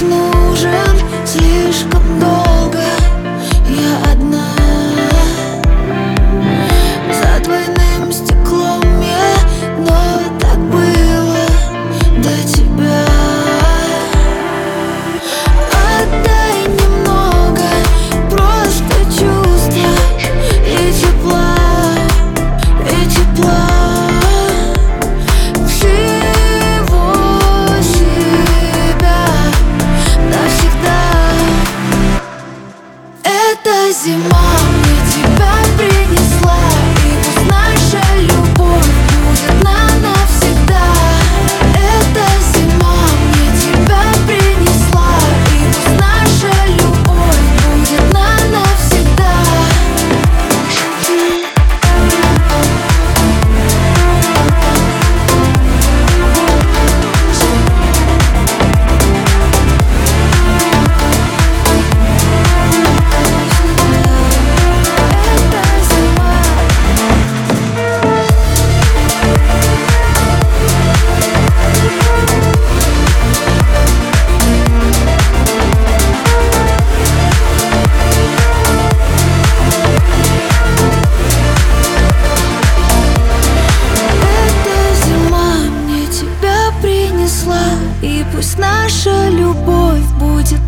нужен слишком долго. Я одна за двойным стеклом я, но так было до тебя. Отдай немного, просто чувства и тепла, и тепла. Всего себя навсегда. Эта зима мне тебя принесла, и пусть наша любовь будет навсегда. Эта зима мне тебя принесла, и пусть наша любовь будет навсегда. И пусть наша любовь будет